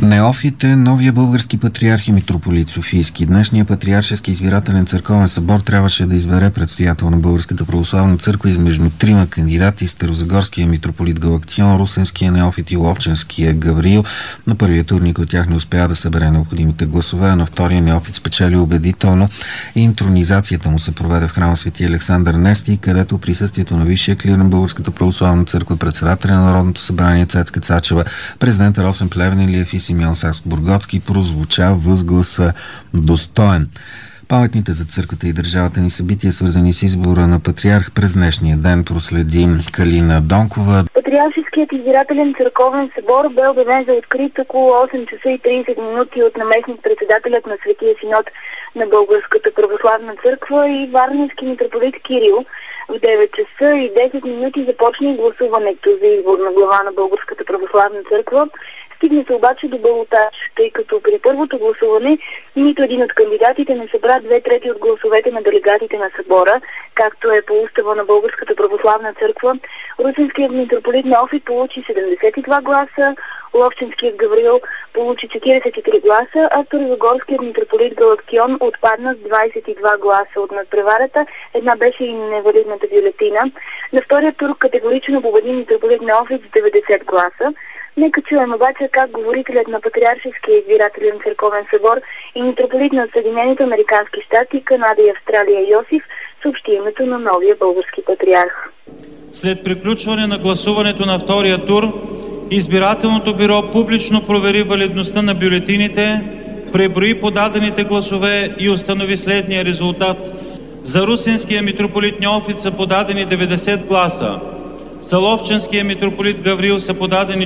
Неофит е новия български патриарх и митрополит Софийски. Днешният патриаршески избирателен църковен събор трябваше да избере предстоятел на Българската православна църква измежду трима кандидати: старозагорския митрополит Галактион, русенския неофит и ловченския Гавриил. На първия тур никой от тях не успя да събере необходимите гласове, а на втория неофит спечели убедително. Интронизацията му се проведе в храма Свети Александър Невски, където присъствието на висшия клир на Българската православна църква, председателя на Народното събрание Цецка Цачева, президента Росен Плевнелиев и Симеон Сакскобургготски прозвуча възгласа достоен. Паметните за църквата и държавата ни събития, свързани с избора на патриарх през днешния ден, проследи Калина Донкова. Патриаршеският избирателен църковен събор бе обявен за открит около 8 часа и 30 минути от наместник-председателят на Светия синод на Българската православна църква и варненски митрополит Кирил. В 9 часа и 10 минути започна и гласуването за избор на глава на Българската православна църква. Стигна се обаче до балотаж, тъй като при първото гласуване нито един от кандидатите не събра 2/3 от гласовете на делегатите на събора, както е по устава на Българската православна църква. Русенският митрополит Неофит получи 72 гласа, Ловченският Гавриил получи 43 гласа, а старозагорският митрополит Галактион отпадна с 22 гласа от надпреварата. Една беше и невалидната бюлетина. На втория тур категорично победи митрополит Неофит с 90 гласа. Нека чуем обаче как говорителят на Патриаршеския избирателен църковен събор и митрополит на Съединените американски щати, Канада и Австралия Йосиф съобщи името на новия български патриарх. След приключване на гласуването на втория тур, избирателното бюро публично провери валидността на бюлетините, преброи подадените гласове и установи следния резултат. За русенския митрополит Неофит са подадени 90 гласа. За ловченския митрополит Гавриил са подадени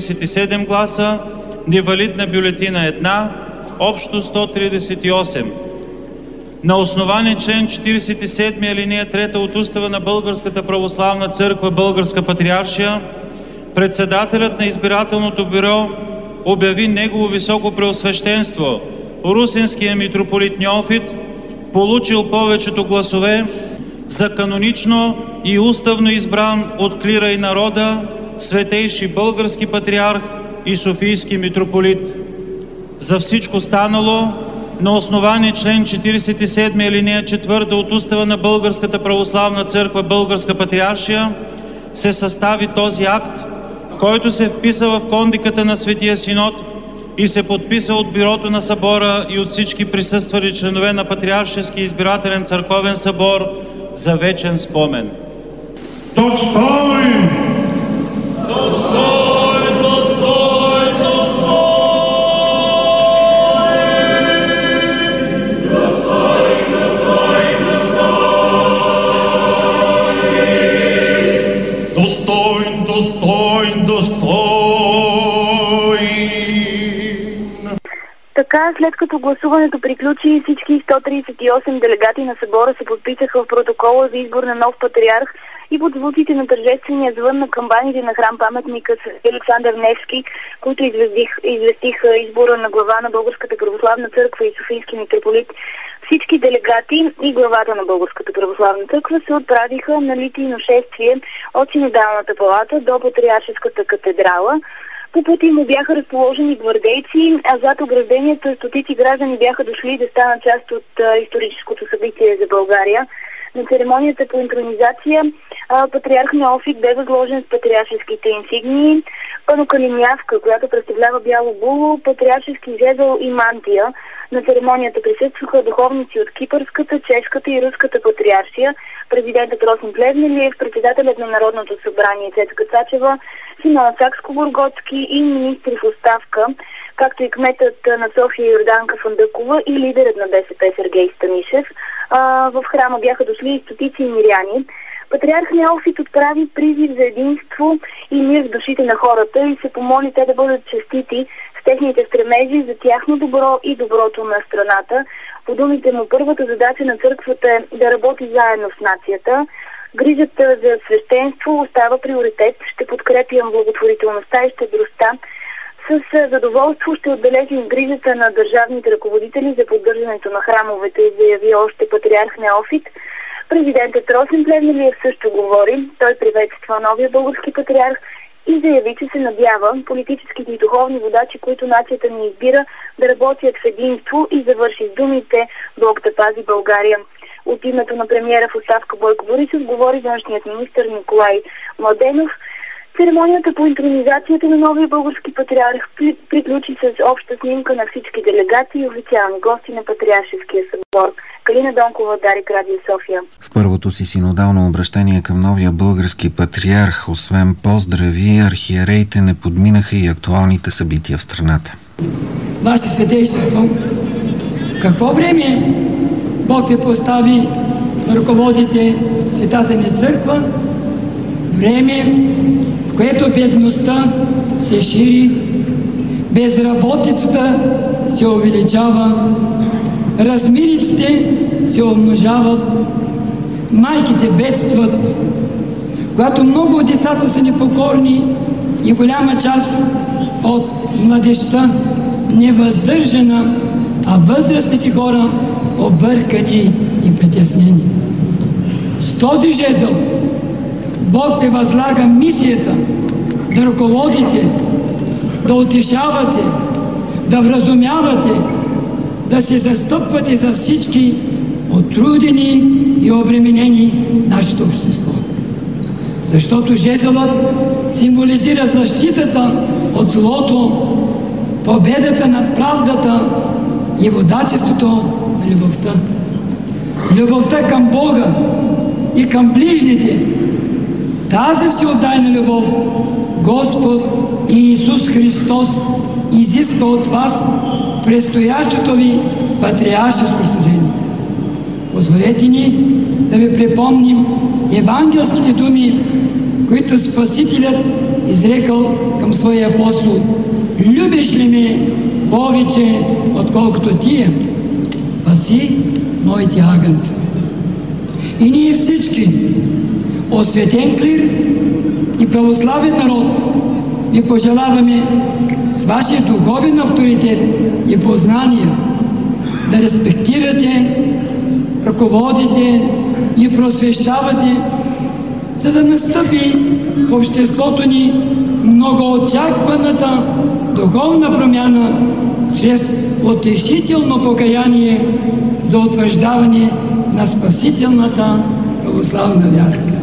47 гласа, невалидна бюлетина 1, общо 138. На основание член 47 алинея 3 от Устава на Българската православна църква, Българска патриаршия, председателят на избирателното бюро обяви негово високо преосвещенство русенския митрополит Неофит, получил повечето гласове, за канонично и уставно избран от клира и народа светейши български патриарх и софийски митрополит. За всичко станало, на основание член 47 алинея 4 от Устава на Българската православна църква, Българска патриаршия, се състави този акт, който се вписа в кондиката на Светия синод и се подписа от бюрото на събора и от всички присъствали членове на Патриаршески избирателен църковен събор за вечен спомен. Достоин! Достоин! Достоин! Достоин! Достоин! Достоин! Така, след като гласуването приключи, всички 138 делегати на събора се подписаха в протокола за избор на нов патриарх и под звуците на тържествения звън на камбаните на храм паметника Свети Александър Невски, които известиха избора на глава на Българската православна църква и софийски митрополит, всички делегати и главата на Българската православна църква се отправиха на литийно шествие от Синодалната палата до Патриаршеската катедрала. По пъти му бяха разположени гвардейци, а зад ограждението стотици граждани бяха дошли да станат част от историческото събитие за България. На церемонията по интронизация патриарх Неофит бе възложен с патриаршеските инсигнии, панокалинявка, която представлява бяло було, патриаршески жезъл и мантия. На церемонията присъстваха духовници от Кипърската, Чешката и Руската патриаршия, президентът Росен Плевнелиев, председателят на Народното събрание Цецка Цачева, Симеон Сакскобургготски и министри в оставка, както и кметът на София Йорданка Фандъкова и лидерът на БСП Сергей Станишев. В храма бяха дошли и стотици миряни. Патриарх Неофит отправи призив за единство и мир в душите на хората и се помоли те да бъдат честити с техните стремежи за тяхно добро и доброто на страната. По думите му, първата задача на църквата е да работи заедно с нацията. Грижата за свещенство остава приоритет. Ще подкрепям благотворителността и щедростта. С задоволство ще отбележим грижата на държавните ръководители за поддържането на храмовете, заяви още патриарх Неофит. Президентът Росен Плевнелиев също говори. Той приветства новия български патриарх и заяви, че се надява политическите и духовни водачи, които нацията ни избира, да работят в единство, и завърши с думите "Бог да пази България". От името на премиера в оставка Бойко Борисов говори външният министър Николай Младенов. Церемонията по интронизацията на новия български патриарх приключи с обща снимка на всички делегати и официални гости на Патриаршеския събор. Калина Донкова, Дарик, Радио София. В първото си синодално обращение към новия български патриарх, освен поздрави, архиереите не подминаха и актуалните събития в страната. Ваше святейшество, в какво време Бог ви постави да ръководите Светата ни църква? Време, в което бедността се шири, безработицата се увеличава, размириците се умножават, майките бедстват, когато много от децата са непокорни и голяма част от младежта невъздържана, а възрастните хора объркани и притеснени. С този жезъл Бог ви възлага мисията да ръководите, да утешавате, да вразумявате, да се застъпвате за всички отрудени и обременени нашето общество. Защото жезълът символизира защитата от злото, победата над правдата и водачеството на любовта. Любовта към Бога и към ближните. Тази всеотдайна любов Господ Иисус Христос изисква от вас предстоящото ви патриаршеско служение. Позволете ни да ви припомним евангелските думи, които Спасителят изрекал към своя апостол: "Любиш ли ме повече, отколкото тия? Паси моите агънца." И ние всички, осветен клир и православен народ, ви пожелаваме с вашия духовен авторитет и познания да респектирате, ръководите и просвещавате, за да настъпи в обществото ни многоочакваната духовна промяна чрез утешително покаяние за утвърждаване на спасителната православна вяра.